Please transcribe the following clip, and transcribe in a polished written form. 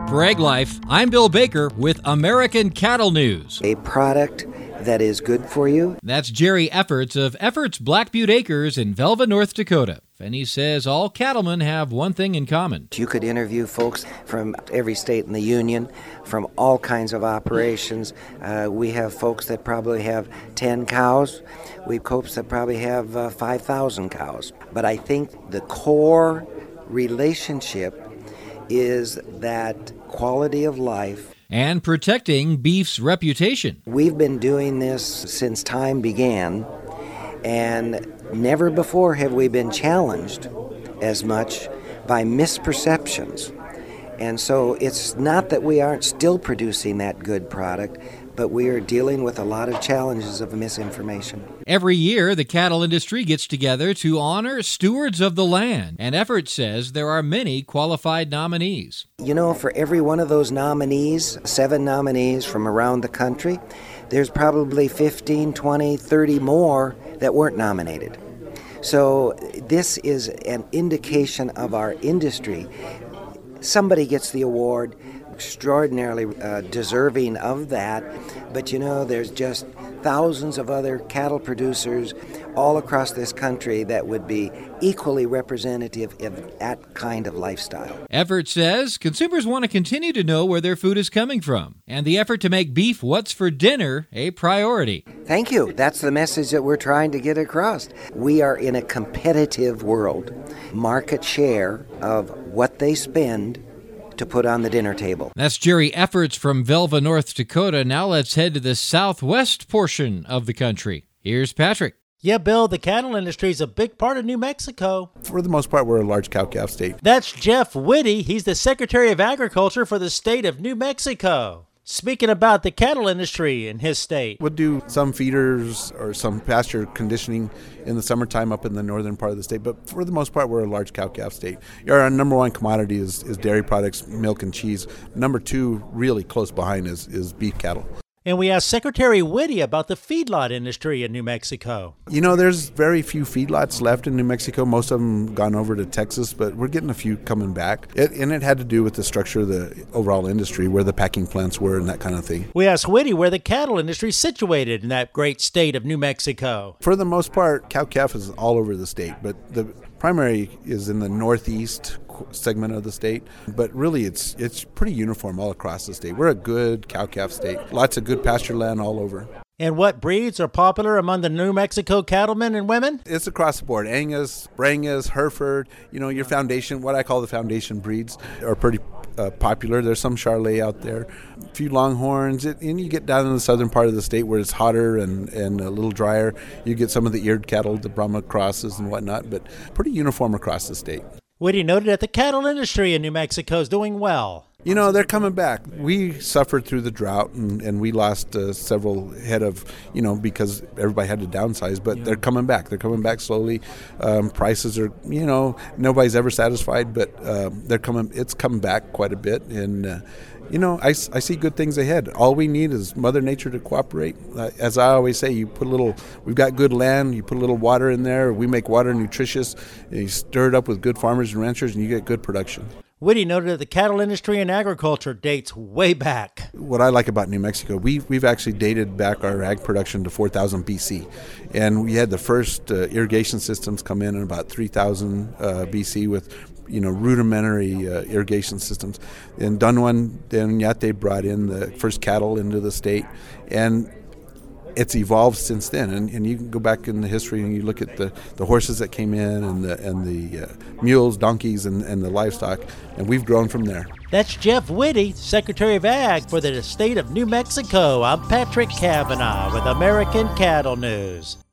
For Ag Life, I'm Bill Baker with American Cattle News. A product that is good for you. That's Jerry Efforts of Efforts Black Butte Acres in Velva, North Dakota. And he says all cattlemen have one thing in common. You could interview folks from every state in the union, from all kinds of operations. We have folks that probably have 10 cows. We have folks that probably have 5,000 cows. But I think the core relationship is that quality of life and protecting beef's reputation. We've been doing this since time began, and never before have we been challenged as much by misperceptions. And so it's not that we aren't still producing that good product, but we are dealing with a lot of challenges of misinformation. Every year, the cattle industry gets together to honor stewards of the land, and Efforts says there are many qualified nominees. You know, for every one of those nominees, 7 nominees from around the country, there's probably 15, 20, 30 more that weren't nominated. So this is an indication of our industry. Somebody gets the award, extraordinarily deserving of that, but you know, there's just thousands of other cattle producers all across this country that would be equally representative of that kind of lifestyle. Efforts says consumers want to continue to know where their food is coming from, and the effort to make beef what's for dinner a priority. Thank you. That's the message that we're trying to get across. We are in a competitive world. Market share of what they spend to put on the dinner table. That's Jerry Efforts from Velva, North Dakota. Now let's head to the southwest portion of the country. Here's Patrick. Yeah, Bill, the cattle industry is a big part of New Mexico. For the most part, we're a large cow-calf state. That's Jeff Whitty. He's the Secretary of Agriculture for the state of New Mexico. Speaking about the cattle industry in his state. We'll do some feeders or some pasture conditioning in the summertime up in the northern part of the state, but for the most part, we're a large cow-calf state. Our number one commodity is dairy products, milk and cheese. Number 2, really close behind, is beef cattle. And we asked Secretary Whitty about the feedlot industry in New Mexico. You know, there's very few feedlots left in New Mexico. Most of them gone over to Texas, but we're getting a few coming back. And it had to do with the structure of the overall industry, where the packing plants were and that kind of thing. We asked Whitty where the cattle industry is situated in that great state of New Mexico. For the most part, cow-calf is all over the state, but the primary is in the northeast segment of the state, but really it's pretty uniform all across the state. We're a good cow-calf state. Lots of good pasture land all over. And what breeds are popular among the New Mexico cattlemen and women? It's across the board. Angus, Brangus, Hereford, your foundation, what I call the foundation breeds are pretty popular. There's some Charolais out there, a few Longhorns, and you get down in the southern part of the state where it's hotter and a little drier. You get some of the eared cattle, the Brahma crosses and whatnot, but pretty uniform across the state. Whitty noted that the cattle industry in New Mexico is doing well. They're coming back. We suffered through the drought, and we lost several head of, because everybody had to downsize, but they're coming back. They're coming back slowly. Prices are, nobody's ever satisfied, but it's coming back quite a bit. And, I see good things ahead. All we need is Mother Nature to cooperate. As I always say, we've got good land, you put a little water in there, we make water nutritious, and you stir it up with good farmers and ranchers, and you get good production. Whitty noted that the cattle industry and agriculture dates way back. What I like about New Mexico, we've actually dated back our ag production to 4000 BC. And we had the first irrigation systems come in about 3000 BC with rudimentary irrigation systems. And Dunwan and Yate brought in the first cattle into the state. And it's evolved since then, and you can go back in the history and you look at the horses that came in and the mules, donkeys, and the livestock, and we've grown from there. That's Jeff Whitty, Secretary of Ag for the state of New Mexico. I'm Patrick Cavanaugh with American Cattle News.